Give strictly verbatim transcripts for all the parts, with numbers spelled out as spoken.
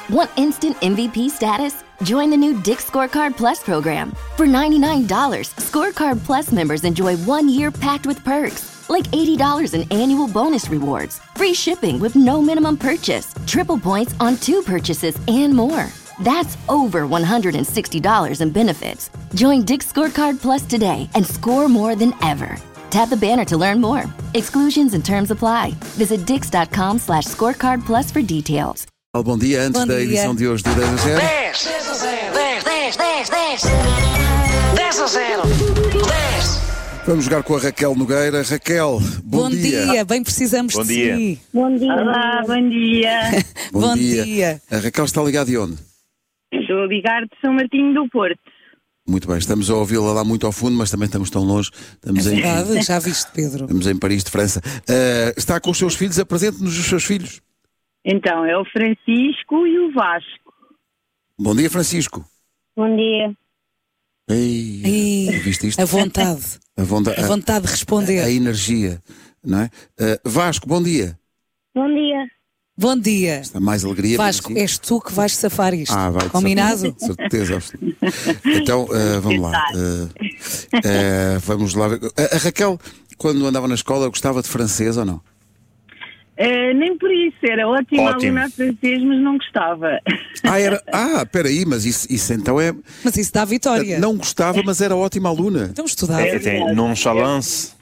Want instant M V P status? Join the new Dick's Scorecard Plus program. For ninety-nine dollars, Scorecard Plus members enjoy one year packed with perks, like eighty dollars in annual bonus rewards, free shipping with no minimum purchase, triple points on two purchases, and more. That's over one hundred sixty dollars in benefits. Join Dick's Scorecard Plus today and score more than ever. Tap the banner to learn more. Exclusions and terms apply. Visit dix.com slash scorecard plus for details. Bom dia, antes Bom da dia. edição de hoje do dez a zero. dez, dez a zero, dez, dez, dez, dez, dez a zero, dez. Vamos jogar com a Raquel Nogueira. Raquel, bom, Bom dia. bem precisamos Bom de dia. si. Bom dia. Olá, bom dia. Bom, Bom dia. dia. A Raquel está ligada de onde? Estou a ligar de São Martinho do Porto. Muito bem, estamos a ouvi-la lá muito ao fundo, mas também estamos tão longe. Estamos, em, Verdade, já viste, Pedro? estamos em Paris, de França. Uh, está com os seus filhos? Apresente-nos os seus filhos. Então, é o Francisco e o Vasco. Bom dia, Francisco. Bom dia. Ei, Ei, viste isto? a vontade, A vonta- a vontade de responder. a energia, não é? Uh, Vasco, bom dia. Bom dia. Bom dia. Está mais alegria. Vasco, para si? és tu que vais safar isto. Ah, vai, de Combinado? Certeza, certeza absoluta. Então, uh, vamos lá. Uh, uh, vamos lá ver. A, a Raquel, quando andava na escola, gostava de francês ou não? Eh, nem por isso, era ótima Ótimo. aluna a francês, mas não gostava. Ah, era. Ah, peraí, mas isso, isso então é. Mas isso dá vitória. Não gostava, mas era ótima aluna. Então estudava. É, tem nonchalance.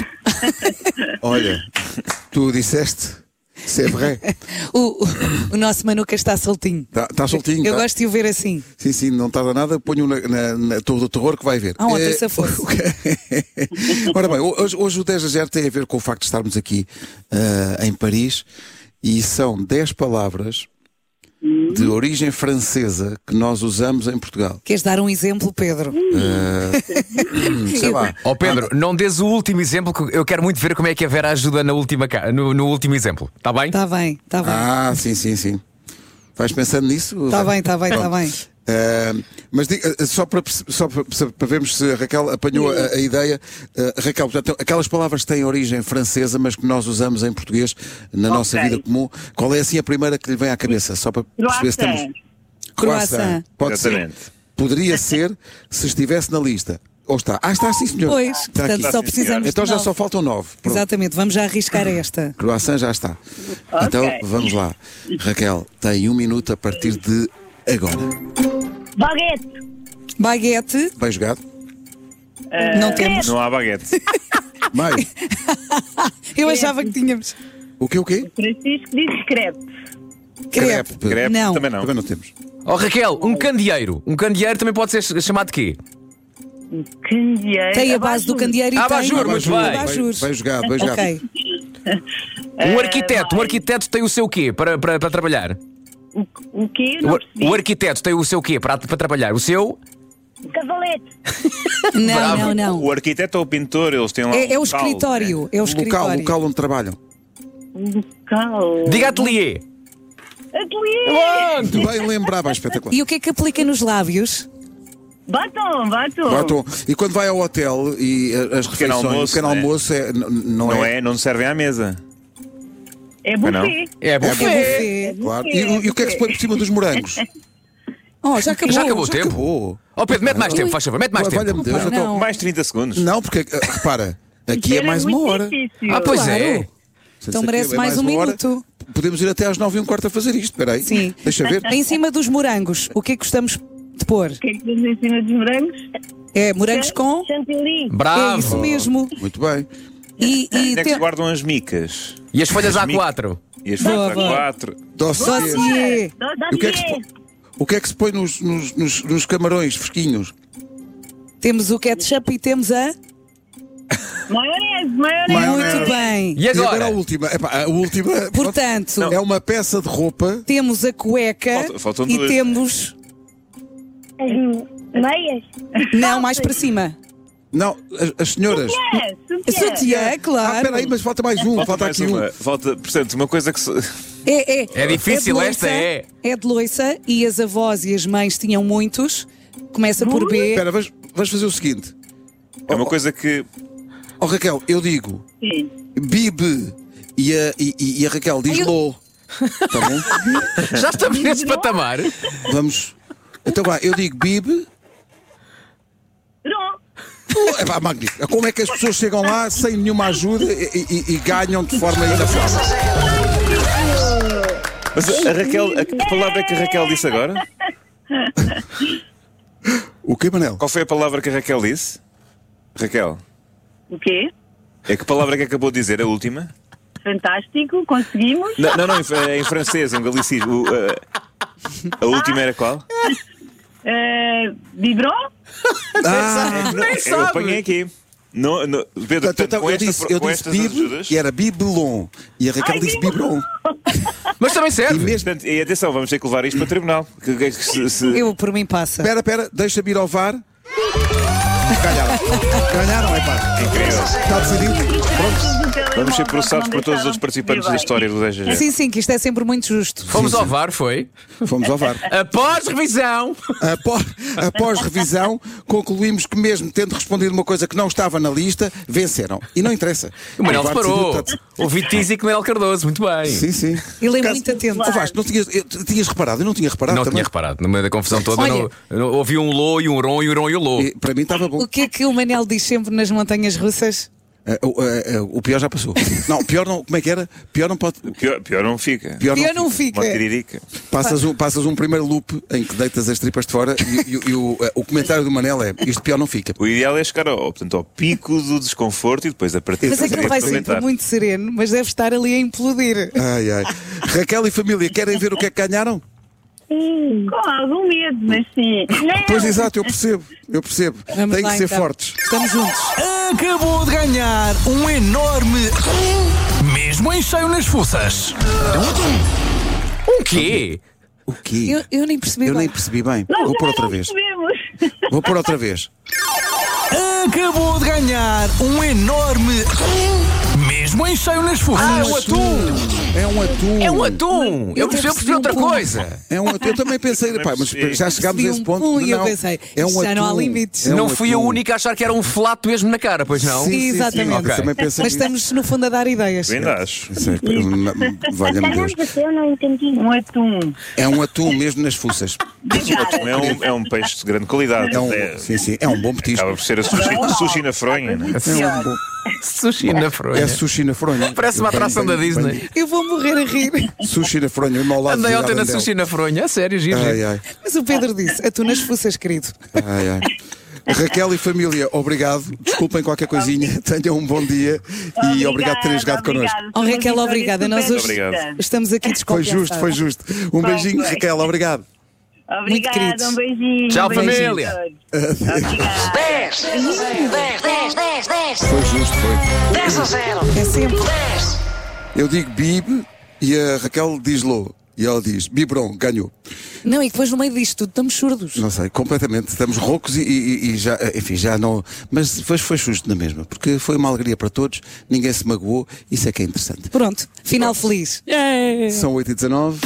Olha, tu disseste. C'est vrai. O, o, o nosso Manuca está soltinho. Está tá soltinho. Eu tá? gosto de o ver assim. Sim, sim, não tarda nada. Ponho na, na, na Torre do Terror que vai ver. Ah, ontem Eh, se fosse. Ora bem, hoje, hoje o dez a zero tem a ver com o facto de estarmos aqui uh, em Paris e são dez palavras de origem francesa que nós usamos em Portugal. Queres dar um exemplo, Pedro? Uh, sei lá. Ó Pedro, não dês o último exemplo, que eu quero muito ver como é que a Vera ajuda na última, ca- no, no último exemplo. Está bem? Está bem, está bem. Ah, sim, sim, sim. Vais pensando nisso? Está bem, está bem, está Pronto. bem. Uh, mas diga, uh, só, para, perce- só para, para vermos se a Raquel apanhou a, a ideia. Uh, Raquel, portanto, aquelas palavras têm origem francesa, mas que nós usamos em português na Ok. nossa vida comum. Qual é assim a primeira que lhe vem à cabeça? Só para perceber se Croissant. temos. Croissant. Pode Exatamente. ser. Poderia ser se estivesse na lista. Ou está? Ah, está sim, senhor. Pois, está portanto, aqui. só sim, precisamos Então de já nove. só faltam nove. Pronto. Exatamente, vamos já arriscar esta. Croissant já está. Ok. Então vamos lá. Raquel, tem um minuto a partir de agora. Baguete. Baguete, Bem jogado. não temos. Não há baguete. Mais. Eu achava que tínhamos. O quê, o quê? Francisco diz crepe. Crepe. Crepe Não. também não. Também não temos. Ó Raquel, um candeeiro. Um candeeiro também pode ser ch- chamado de quê? Candeeiro. Tem a base do candeeiro e Ah, tem... abajur, muito bem. Abajur. Bem, bem jogado, bem jogado. Ok. Um arquiteto. Um arquiteto tem o seu quê para, para, para trabalhar? O, o quê? O, Não ar- percebi. o arquiteto tem o seu quê para, para trabalhar? O seu? Cavalete. Não, Bravo. não, não. O arquiteto ou o pintor, eles têm lá É, é o um local, escritório. É o O local, escritório. o local onde trabalham. Local. Diga ateliê. Ateliê. Muito bem lembrado, vai espetacular. E o que é que aplica nos lábios? Batom, batom. Batom. E quando vai ao hotel e eh, as Pequeno refeições, almoço, o pequeno né? almoço é, n- não, Não é, é, não servem à mesa. É não? buffet. É buffet. É buffet. Claro. E, o- e o que é que se põe por cima dos morangos? Oh, já acabou. Já acabou o tempo? Acabou. Ó Pedro, mete mais tempo, faz favor, mete mais Olha, tempo. valha-me Deus, eu tô- Não. Mais trinta segundos. Não, porque, eh, repara, aqui é Era mais uma muito hora. difícil. Ah, pois Claro. é. Então Se merece aqui é mais um uma hora, minuto. podemos ir até às nove e um quarto a fazer isto. Espera aí. Sim. Deixa ver. Em cima dos morangos, o que é que gostamos de pôr? O que é que temos em cima dos morangos? É morangos com... Chantilly. É Bravo. isso mesmo. Muito bem. E, e Onde é que tem- se guardam as micas? E as folhas As A quatro? E as Boa, folhas boa. A quatro? Dossiê. dossiê. E o que é que se põe, o que é que se põe nos, nos, nos, nos camarões fresquinhos? Temos o ketchup e temos a... Maionese, maionese. Maionese. Muito bem. E E agora agora? a última. Epá, a última Portanto, é uma peça de roupa. temos a cueca Falta- faltam e duas. temos... Meias. Não, mais para cima. Não, as, as senhoras. É, sutiã. Sutiã, Ah, claro. espera aí, mas falta mais um. Falta, Falta mais aqui uma. um. Falta, portanto, uma coisa que se... É, é, É difícil, de esta é. É de loiça e as avós e as mães tinham muitos. Começa por B. Espera, vamos, vamos fazer o seguinte. é uma coisa que Oh Raquel, eu digo Sim. Bibe e a, e, e a Raquel diz Ai, eu- Lô. Tá bom? Já estamos nesse patamar. Vamos. Então vá, eu digo bib. Pronto. É pá, magnífico. Como é que as pessoas chegam lá sem nenhuma ajuda e, e- e ganham de forma inafável? Mas a Raquel, a que palavra é que a Raquel disse agora? O que, Manel? Qual foi a palavra que a Raquel disse? Raquel, O quê? é que palavra que acabou de dizer, a última? Fantástico, conseguimos. Não, não, não em, em francês, em galicismo. O, a, a última era qual? Uh, Biberon? Ah, Não, eu apanhei aqui. Não, não, Pedro, portanto, portanto, com eu esta- disse, eu com disse estas bib ajudas. e era bibelon. E a Raquel Ai, disse biberon. biberon. Mas também E serve. mesmo. Portanto, e atenção, vamos ter que levar isto para o tribunal. Que, que, que se, se- Eu, por mim, passa. Espera, espera, deixa-me ir ao V A R. Ganharam. Ganharam, é pá. Incrível. Está decidido. Pronto. Vamos ser processados por todos os outros participantes da história do dez G. Sim, sim, que isto é sempre muito justo. Fomos Sim, ao sim. V A R, foi? Fomos ao V A R. Após revisão. Após, após revisão, concluímos que, mesmo tendo respondido uma coisa que não estava na lista, venceram. E não interessa. O Manel V A R decidiu, reparou. está- Ouvi Tizi com o Manel Cardoso, muito bem. Sim, sim. Ele é Caso- muito atento. Oh, Vasco, não tinhas, eu- tinhas reparado? Eu não tinha reparado Não também. tinha reparado, no meio da confusão toda, eu Olha. não, eu não- ouvi um lô e um ron e um ron e o lô. E, para mim estava bom. O que é que o Manel diz sempre nas montanhas russas? Ah, o, ah, ah, o pior já passou. Não, pior não. Como é que era? Pior não pode. Pior, pior não fica. Pior Pior não fica. Uma tiririca. Passas um, passas um primeiro loop em que deitas as tripas de fora e, e- e o, o comentário do Manel é: isto pior não fica. O ideal é chegar ao, portanto, ao pico do desconforto e depois a partir Mas é que ele vai comentar. sempre muito sereno, mas deve estar ali a implodir. Ai, ai. Raquel e família, querem ver o que é que ganharam? Com algum medo, mas sim. Pois exato, eu percebo, eu percebo. Vamos Tem lá, que ser então. fortes. Estamos juntos. Acabou de ganhar um enorme. Mesmo em cheio nas fuças. O quê? O quê? Eu, eu nem percebi Eu bem. nem percebi bem. Nós Vou pôr também outra não vez. percebemos. Vou pôr outra vez. Acabou de ganhar um enorme. Mesmo em cheio nas fuças. Ah, é um atum! É um atum. É um atum! Eu percebi, eu percebi outra coisa. É um atum. Eu também pensei, pá, mas já chegámos a esse um ponto. pum e eu não. pensei, é um já não há atum. limites. É um Não fui a atum. única a achar que era um flato mesmo na cara, pois não? Sim, sim, sim. Exatamente. Ok. Também pensei Mas nisso. estamos, no fundo, a dar ideias. Eu ainda acho. Isso é- Valha-me Deus. Eu não entendi. Um atum. É um atum mesmo nas fuças. É um, é um peixe de grande qualidade. É um, É- sim, sim, é um bom petisco. Acaba por ser a sushi, sushi na fronha. Né? É, um bom, Sushi na fronha. é sushi na fronha. Parece uma Bem, atração bem, da Disney. bem. Eu vou morrer a rir. Sushi na fronha, mesmo ao lado Andei de ontem na Arandel. sushi na fronha. A sério, giro. Ai, giro. ai, Mas o Pedro disse, a tu nas fuças, querido. ai, ai. Raquel e família, obrigado. Desculpem qualquer coisinha. Tenham um bom dia e obrigado por terem jogado connosco. Oh, Raquel, obrigada. Nós hoje Obrigado. estamos aqui Foi desconfiados. justo, foi justo. Um Foi, beijinho, foi. Raquel, obrigado. Muito queridos. Obrigada, um beijinho. Tchau, um beijinho família. a todos. Obrigada. dez, dez, dez, dez, dez, Foi justo, foi. dez a zero, É sempre. dez. Eu digo bib e a Raquel diz lô. E ela diz, Bibron, ganhou. Não, e depois no meio disto tudo estamos surdos. Não sei, completamente. Estamos roucos e, e- e já, enfim, já não. Mas foi, foi justo na mesma, porque foi uma alegria para todos, ninguém se magoou, isso é que é interessante. Pronto, final feliz. São oito e dezanove.